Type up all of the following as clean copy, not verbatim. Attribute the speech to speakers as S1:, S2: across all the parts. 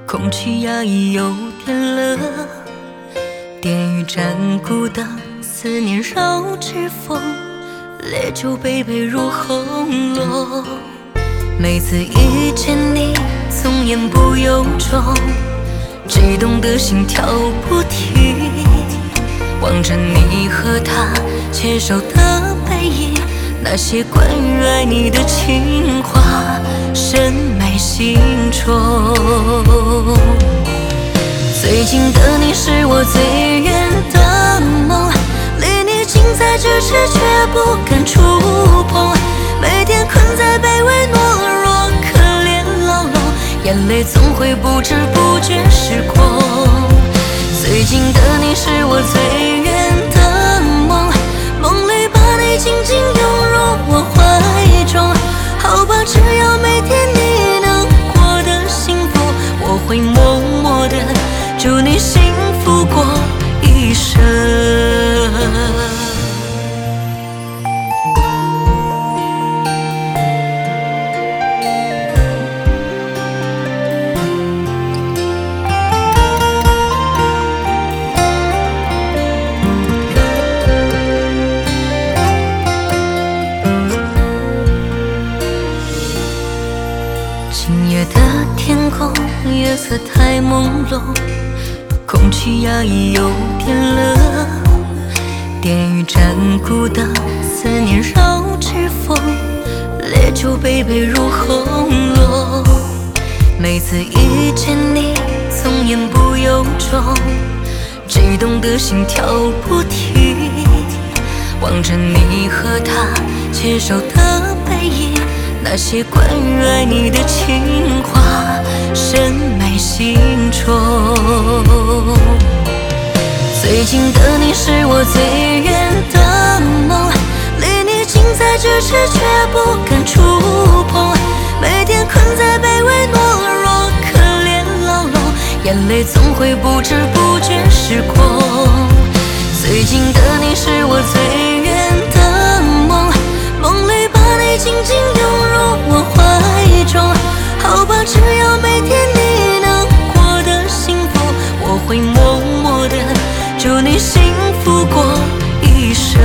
S1: 空气压抑有点冷，电雨战鼓的思念绕指缝，烈酒杯杯入喉咙。每次遇见你，总言不由衷，悸动的心跳不停，望着你和他牵手的背影，那些关于爱你的情话深埋心中。最近的你是我最远的梦，离你近在咫尺却不敢触碰，每天困在卑微懦弱可怜牢笼，眼泪总会不知不觉失控。最近的你是我最远的梦，梦里把你紧紧拥入我怀中，好吧，只要每天你能过得幸福，我会默默的祝你幸福过一生。今夜的天空夜色太朦胧，空气压抑有点冷，电雨战鼓的思念绕指缝，烈酒杯杯入喉咙。每次遇见你，总言不由衷，悸动的心跳不停，望着你和他牵手的背影，那些关于爱你的情话深埋心中。最近的你是我最远的梦，离你近在咫尺却不敢触碰，每天困在卑微懦弱可怜牢笼，眼泪总会不知不觉失控。最近的你是我最远的梦，梦里把你紧紧拥入我怀中，好吧，只要每天你能过得幸福，我会默默的祝你幸福过一生。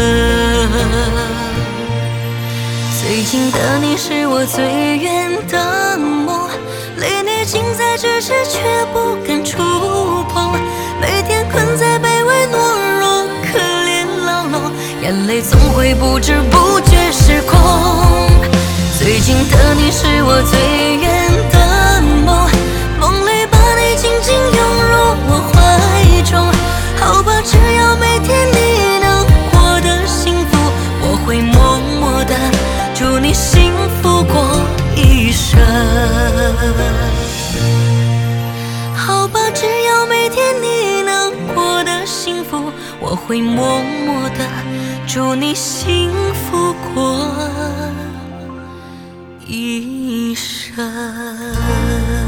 S1: 最近的你是我最远的梦，离你近在咫尺却不敢触碰，每天困在卑微懦弱可怜牢笼，眼泪总会不知不觉失控。最近的你是我最远的梦，梦里把你紧紧拥入我怀中，好吧，只要每天你能过得幸福，我会默默的祝你幸福过一生。好吧，只要每天你能过得幸福，我会默默的祝你幸福过一生。